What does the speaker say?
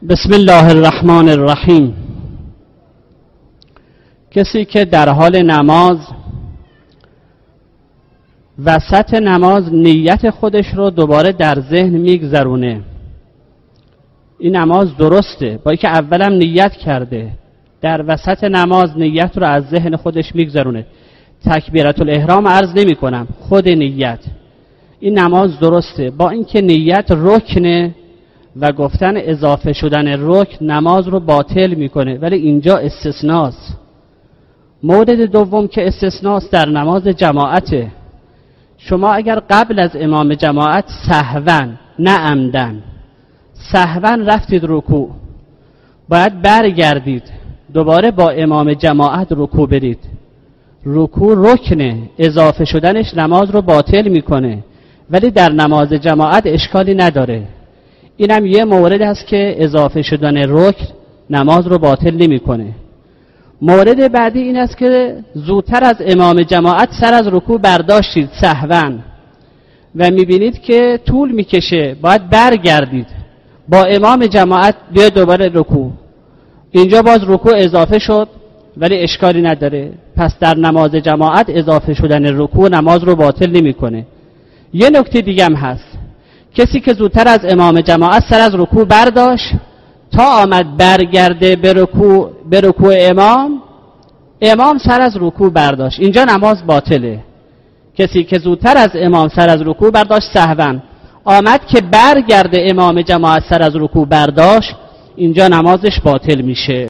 بسم الله الرحمن الرحیم. کسی که در حال نماز وسط نماز نیت خودش رو دوباره در ذهن میگذرونه، این نماز درسته، با اینکه اولم نیت کرده، در وسط نماز نیت رو از ذهن خودش میگذرونه، تکبیرت الاحرام عرض نمی کنم، خود نیت، این نماز درسته. با اینکه نیت رکنه و گفتن اضافه شدن رکن نماز رو باطل میکنه، ولی اینجا استثناست. مورد دوم که استثناست در نماز جماعته. شما اگر قبل از امام جماعت سهواً نه عمدن سهواً رفتید رکوع، باید برگردید دوباره با امام جماعت رکوع برید. رکوع رکنه، اضافه شدنش نماز رو باطل میکنه، ولی در نماز جماعت اشکالی نداره. اینم یه مورد هست که اضافه شدن رکن نماز رو باطل نمیکنه. مورد بعدی این است که زودتر از امام جماعت سر از رکوع برداشتید سهواً و میبینید که طول میکشه، باید برگردید با امام جماعت بیاید دوباره رکوع. اینجا باز رکوع اضافه شد ولی اشکالی نداره، پس در نماز جماعت اضافه شدن رکوع نماز رو باطل نمیکنه. یه نکته دیگه هم هست، کسی که زودتر از امام جماعت سر از رکوع برداشت تا آمد برگرده به رکوع امام سر از رکوع برداشت، اینجا نماز باطله. کسی که زودتر از امام سر از رکوع برداشت سهواً، آمد که برگرده امام جماعت سر از رکوع برداشت، اینجا نمازش باطل میشه.